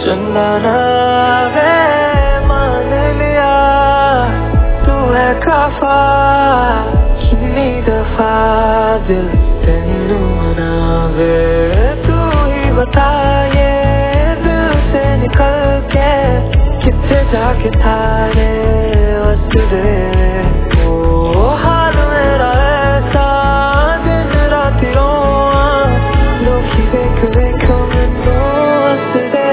चंगा ना वे मान लिया तू है काफा कितनी दफा दिल तेनू मनावे तू ही बता ये दिल से निकल के कितने जाके थारे वसदे ओ हाल मेरा ऐसा दिन रात रोआ लोकी देख देख मैनू वसदे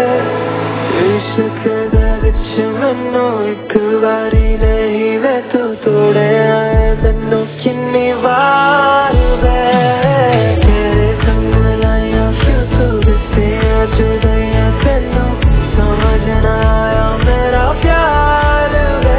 इश्क दे विच मैनू एक बारी नहीं वे तू तोड़े आए मैनू कितनी बार वे तेरे संग लाया क्यों तू दिसे जुदाइयां तेनू समझ ना आया मेरा प्यार वे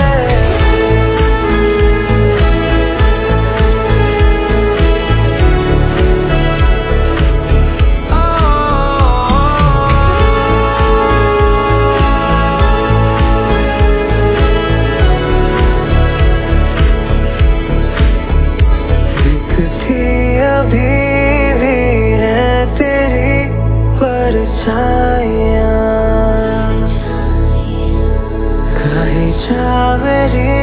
अभी भी है तेरी परछाइयां कहीं जा मेरी